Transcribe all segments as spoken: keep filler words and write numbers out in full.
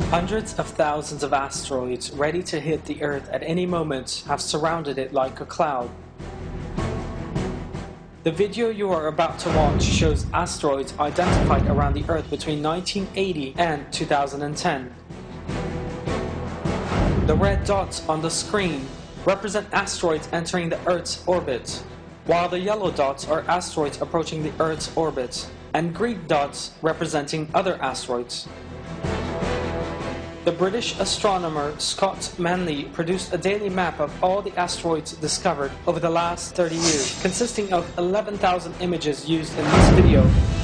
Hundreds of thousands of asteroids ready to hit the Earth at any moment have surrounded it like a cloud. The video you are about to watch shows asteroids identified around the Earth between nineteen eighty and two thousand ten. The red dots on the screen represent asteroids entering the Earth's orbit, while the yellow dots are asteroids approaching the Earth's orbit, and green dots representing other asteroids. The British astronomer Scott Manley produced a daily map of all the asteroids discovered over the last thirty years, consisting of eleven thousand images used in this video.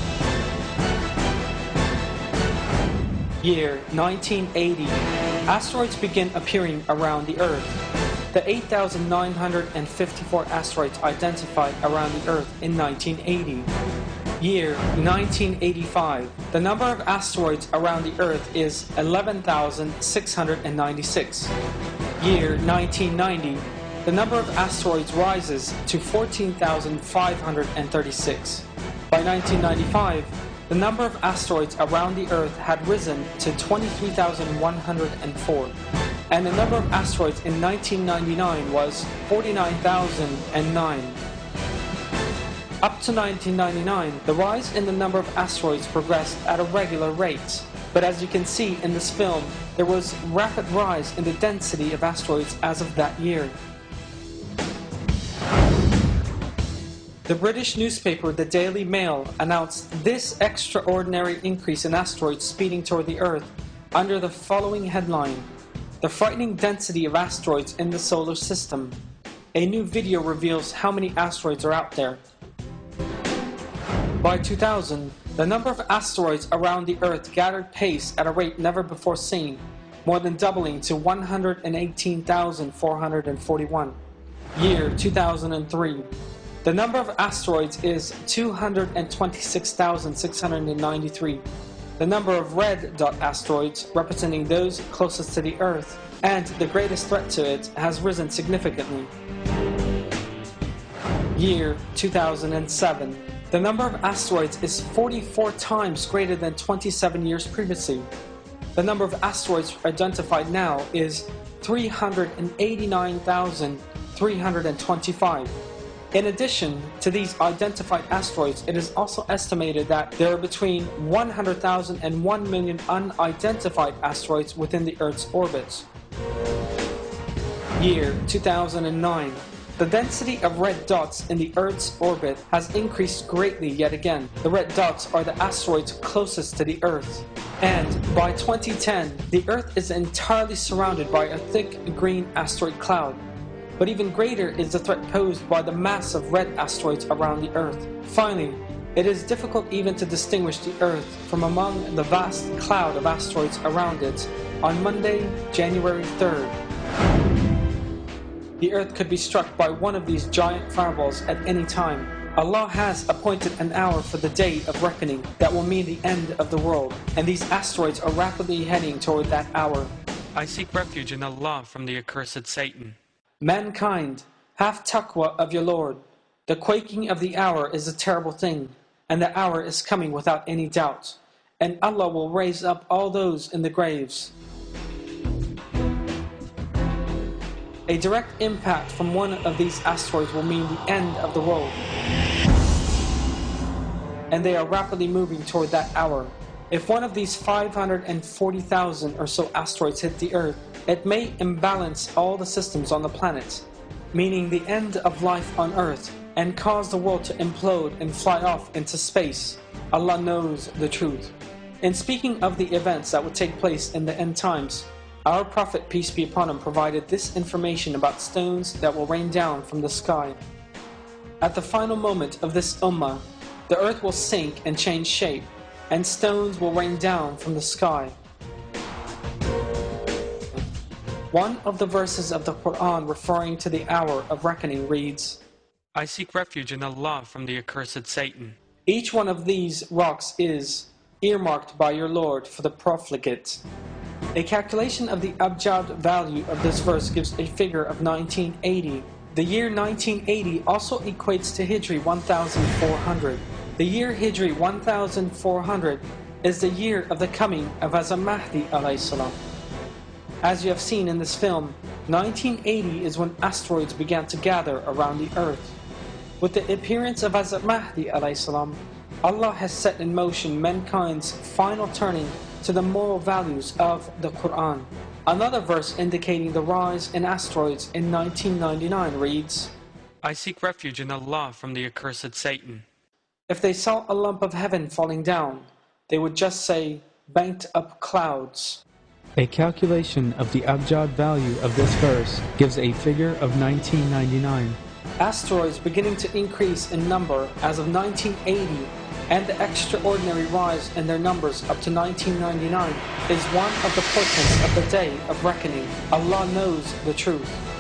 Year nineteen eighty. Asteroids begin appearing around the Earth. The eight thousand nine hundred fifty-four asteroids identified around the Earth in nineteen eighty. Year nineteen eighty-five. The number of asteroids around the Earth is eleven thousand six hundred ninety-six. Year nineteen ninety. The number of asteroids rises to fourteen thousand five hundred thirty-six. By nineteen ninety-five, the number of asteroids around the Earth had risen to twenty-three thousand one hundred four, and the number of asteroids in nineteen ninety-nine was forty-nine thousand nine. Up to nineteen ninety-nine, the rise in the number of asteroids progressed at a regular rate. But as you can see in this film, there was rapid rise in the density of asteroids as of that year. The British newspaper The Daily Mail announced this extraordinary increase in asteroids speeding toward the Earth under the following headline: "The frightening density of asteroids in the solar system. A new video reveals how many asteroids are out there." By two thousand, the number of asteroids around the Earth gathered pace at a rate never before seen, more than doubling to one hundred eighteen thousand four hundred forty-one. Year two thousand three. The number of asteroids is two hundred twenty-six thousand six hundred ninety-three. The number of red dot asteroids, representing those closest to the Earth and the greatest threat to it, has risen significantly. Year two thousand seven. The number of asteroids is forty-four times greater than twenty-seven years previously. The number of asteroids identified now is three hundred eighty-nine thousand three hundred twenty-five. In addition to these identified asteroids, it is also estimated that there are between one hundred thousand and one million unidentified asteroids within the Earth's orbit. Year two thousand nine. The density of red dots in the Earth's orbit has increased greatly yet again. The red dots are the asteroids closest to the Earth. And by twenty ten, the Earth is entirely surrounded by a thick green asteroid cloud. But even greater is the threat posed by the mass of red asteroids around the Earth. Finally, it is difficult even to distinguish the Earth from among the vast cloud of asteroids around it on Monday, January third. The Earth could be struck by one of these giant fireballs at any time. Allah has appointed an hour for the day of reckoning that will mean the end of the world, and these asteroids are rapidly heading toward that hour. I seek refuge in Allah from the accursed Satan. Mankind, have taqwa of your Lord. The quaking of the hour is a terrible thing, and the hour is coming without any doubt, and Allah will raise up all those in the graves. A direct impact from one of these asteroids will mean the end of the world, and they are rapidly moving toward that hour. If one of these five hundred forty thousand or so asteroids hit the Earth, it may imbalance all the systems on the planet, meaning the end of life on Earth, and cause the world to implode and fly off into space. Allah knows the truth. In speaking of the events that would take place in the end times, our Prophet, peace be upon him, provided this information about stones that will rain down from the sky. At the final moment of this ummah, the earth will sink and change shape, and stones will rain down from the sky. One of the verses of the Quran referring to the hour of reckoning reads, I seek refuge in Allah from the accursed Satan. Each one of these rocks is earmarked by your Lord for the profligate. A calculation of the abjad value of this verse gives a figure of nineteen eighty. The year nineteen eighty also equates to Hijri one thousand four hundred. The year Hijri one thousand four hundred is the year of the coming of Hazrat Mahdi alayhi salam. As you have seen in this film, nineteen eighty is when asteroids began to gather around the earth. With the appearance of Hazrat Mahdi alayhi salam, Allah has set in motion mankind's final turning to the moral values of the Quran. Another verse indicating the rise in asteroids in nineteen ninety-nine reads, I seek refuge in Allah from the accursed Satan. if they saw a lump of heaven falling down, they would just say, banked up clouds. A calculation of the abjad value of this verse gives a figure of nineteen ninety-nine. Asteroids beginning to increase in number as of nineteen eighty and the extraordinary rise in their numbers up to nineteen ninety-nine is one of the portents of the day of reckoning. Allah knows the truth.